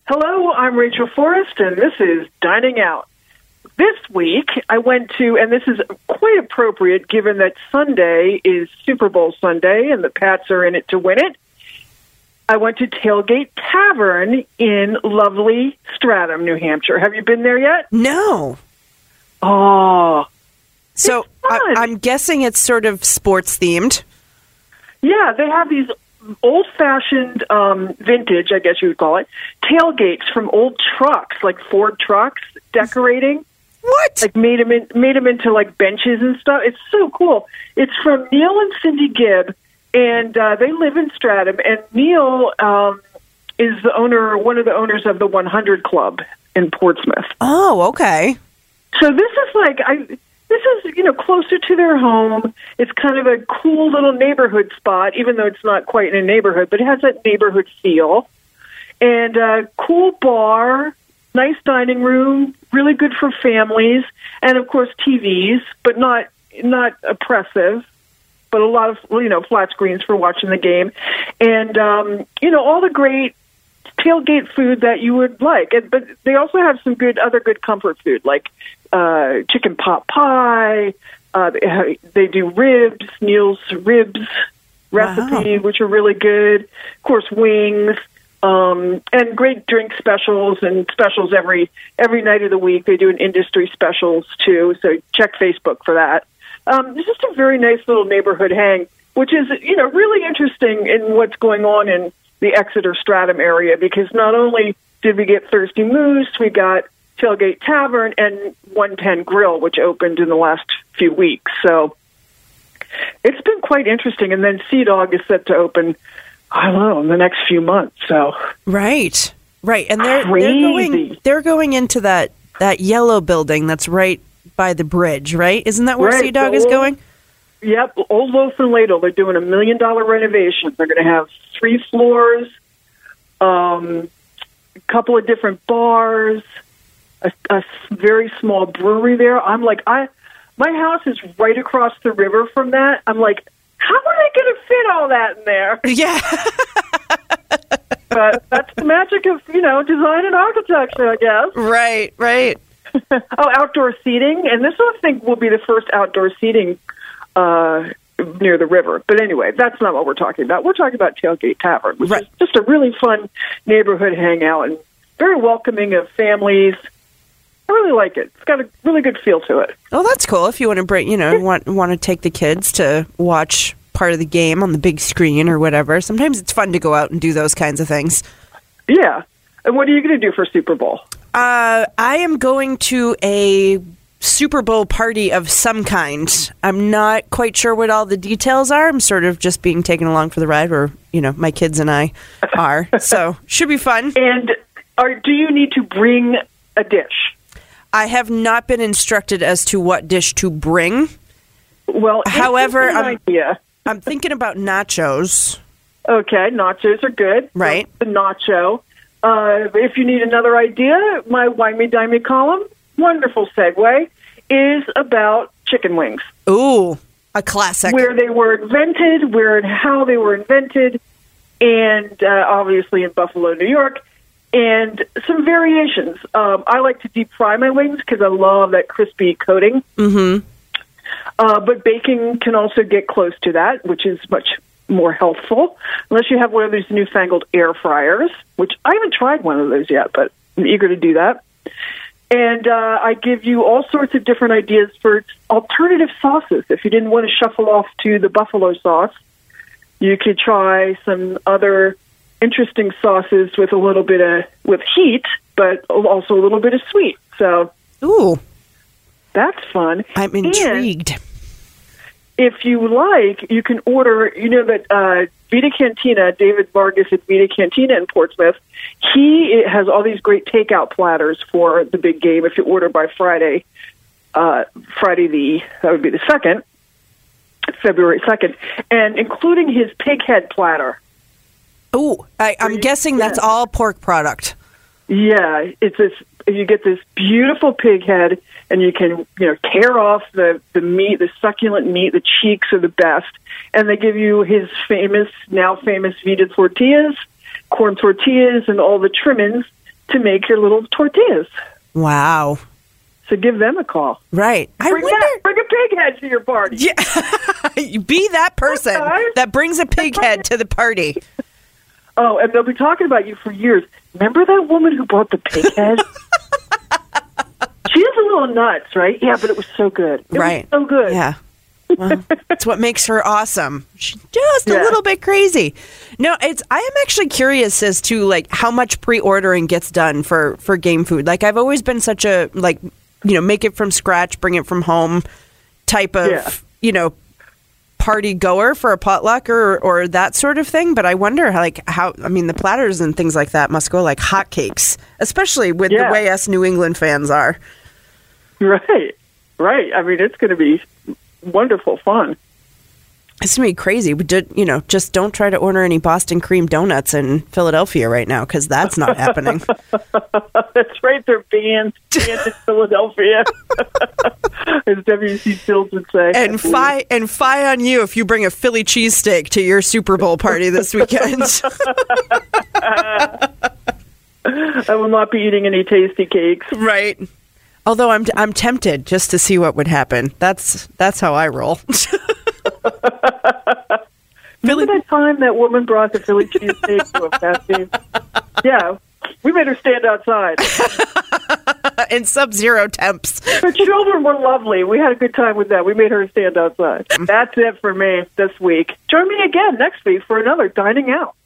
Hello, I'm Rachel Forrest, and this is Dining Out. This week, I went to, and this is quite appropriate given that Sunday is Super Bowl Sunday and the Pats are in it to win it. I went to Tailgate Tavern in lovely Stratham, New Hampshire. Have you been there yet? No. Oh. So I'm guessing it's sort of sports themed. Yeah, they have these old-fashioned, vintage, I guess you would call it, tailgates from old trucks, like Ford trucks, decorating. What? Like made them into like benches and stuff. It's so cool. It's from Neil and Cindy Gibb, and they live in Stratham. And Neil is one of the owners of the 100 Club in Portsmouth. Oh, okay. So this is closer to their home. It's kind of a cool little neighborhood spot, even though it's not quite in a neighborhood, but it has that neighborhood feel. And a cool bar, nice dining room, really good for families, and of course TVs, but not oppressive, but a lot of flat screens for watching the game, and all the great tailgate food that you would like. But they also have some other good comfort food like chicken pot pie. They do ribs, Neil's ribs recipe, which are really good. Of course, wings. And great drink specials and specials every night of the week. They do an industry specials too, so check Facebook for that. It's just a very nice little neighborhood hang, which is really interesting in what's going on in the Exeter Stratham area, because not only did we get Thirsty Moose, we got Tailgate Tavern and 110 Grill, which opened in the last few weeks. So it's been quite interesting. And then Sea Dog is set to open, I don't know, in the next few months. So right, and they're going into that yellow building that's right by the bridge, right? Isn't that where Sea Dog is going? Yep, Old Loaf and Ladle. They're doing $1 million renovation. They're going to have 3 floors, a couple of different bars, a very small brewery there. I'm like, my house is right across the river from that. I'm like, how are they going to fit all that in there? Yeah. But that's the magic of, design and architecture, I guess. Right. Outdoor seating. And this, I think, will be the first outdoor seating near the river. But anyway, that's not what we're talking about. We're talking about Tailgate Tavern, which is just a really fun neighborhood hangout and very welcoming of families. I really like it. It's got a really good feel to it. Oh, that's cool. If you want to bring, want to take the kids to watch part of the game on the big screen or whatever. Sometimes it's fun to go out and do those kinds of things. Yeah. And what are you going to do for Super Bowl? I am going to a Super Bowl party of some kind. I'm not quite sure what all the details are. I'm sort of just being taken along for the ride, or my kids and I are. So should be fun. And do you need to bring a dish? I have not been instructed as to what dish to bring. Well, however, I'm thinking about nachos. Okay, nachos are good. Right. The nacho. If you need another idea, my Wine Me Dine Me column, wonderful segue, is about chicken wings. Ooh, a classic. Where they were invented, where and how they were invented, and obviously in Buffalo, New York, and some variations. I like to deep fry my wings because I love that crispy coating. Mm-hmm. But baking can also get close to that, which is much more healthful, unless you have one of these newfangled air fryers, which I haven't tried one of those yet, but I'm eager to do that. And I give you all sorts of different ideas for alternative sauces. If you didn't want to shuffle off to the buffalo sauce, you could try some other interesting sauces with a little bit with heat, but also a little bit of sweet. So, ooh, that's fun. I'm intrigued. And if you like, you can order. That Vita Cantina, David Vargas at Vita Cantina in Portsmouth, he has all these great takeout platters for the big game. If you order by Friday, that would be the 2nd, February 2nd, and including his pig head platter. Oh, I'm guessing that's all pork product. Yeah, it's this. You get this beautiful pig head, and you can tear off the meat, the succulent meat. The cheeks are the best, and they give you his now famous Vita tortillas, corn tortillas, and all the trimmings to make your little tortillas. Wow. So give them a call. Right. Bring a pig head to your party. Yeah. Be that person that brings a pig head to the party. Oh, and they'll be talking about you for years. Remember that woman who brought the pig head? She is a little nuts, right? Yeah, but it was so good. It was so good. Yeah. Well, it's what makes her awesome. She's just a little bit crazy. No, I am actually curious as to like how much pre-ordering gets done for game food. Like I've always been such a make it from scratch, bring it from home type of party goer for a potluck or that sort of thing. But I wonder how the platters and things like that must go like hotcakes, especially with the way us New England fans are. Right. I mean, it's going to be wonderful fun. It's going to be crazy. Just don't try to order any Boston cream donuts in Philadelphia right now because that's not happening. That's right. They're banned in Philadelphia, as W.C. Fields would say. And fie on you if you bring a Philly cheesesteak to your Super Bowl party this weekend. I will not be eating any tasty cakes. Right. Although I'm tempted just to see what would happen. That's how I roll. Remember that time that woman brought the Philly cheesesteak to a party? Yeah, we made her stand outside. In sub-zero temps. The children were lovely. We had a good time with that. We made her stand outside. That's it for me this week. Join me again next week for another Dining Out.